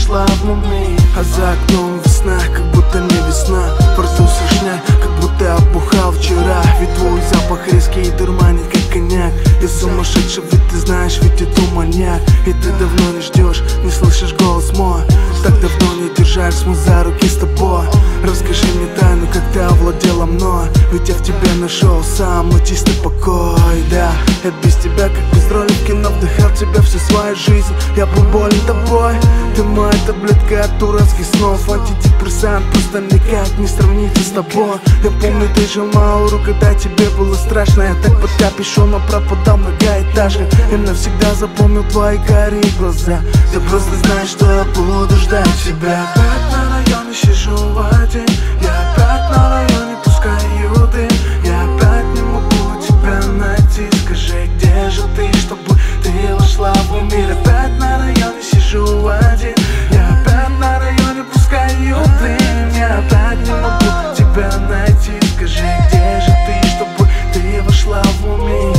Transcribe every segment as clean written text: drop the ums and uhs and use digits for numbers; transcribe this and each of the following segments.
вошла в мой мир. А за окном весна, как будто не весна. Во рту сушняк, как будто опухал вчера. Ведь твой запах резкий дурманит, как коньяк. Я сумасшедший, ведь ты знаешь, ведь это маньяк. И ты давно не ждешь, не слышишь голос мой. Так давно не держались мы за руки с тобой. Расскажи мне тайну, как ты овладела мной. Ведь я в тебе нашел самый чистый покой. Да, я без тебя, как без роли в кино, вдыхал тебя всю свою жизнь. Я был болен тобой. Ты моя таблетка от дурацких снов. Антидепрессант просто никак не сравнится с тобой. Я помню, ты сжимал руку, когда тебе было страшно. Я так под капюшоном пропадал в многоэтажках. И навсегда запомнил твои карие глаза. Ты просто знаешь, что я буду ждать тебя. Опять на районе сижу один. Я опять на районе пускаю дым. Я опять не могу тебя найти. Скажи, где же ты, чтобы ты вошла в мой мир. Опять на районе сижу один. Я опять на районе пускаю дым. Я опять не могу тебя найти. Скажи, где же ты, чтобы ты вошла в мой мир.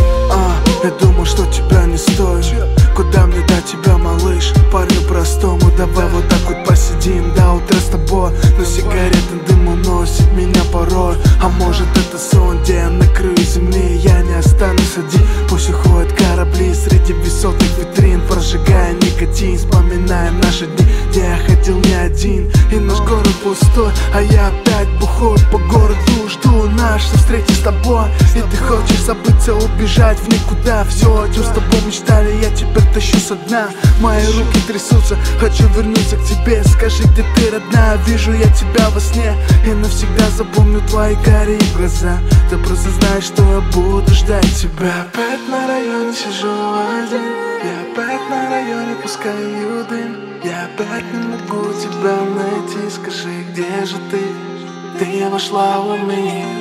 Я думал, что тебя не стоит. Куда мне дать тебя, малыш? Парню простому, давай вот так вот посидим до утра с тобой. Но сигаретный дым уносит меня порой. А может это сон, где я на краю земли. Я не останусь один. Пусть уходят корабли среди высотных витрин, прожигая никотин, вспоминая наши дни, где я ходил не один. И наш город пустой, а я опять бухой по городу. Жду нашей встречи с тобой. И ты хочешь забыться, убежать в никуда. Все, о чем с тобой мечтали, я теперь тащу со дна. Мои руки трясутся, хочу вернуться к тебе. Скажи, где ты, родная, вижу я тебя во сне. И навсегда запомню твои карие глаза. Ты просто знаешь, что я буду ждать тебя. Опять на районе сижу один. Я опять на районе пускаю дым. Я опять не могу тебя найти. Скажи, где же ты? Ты вошла в мир.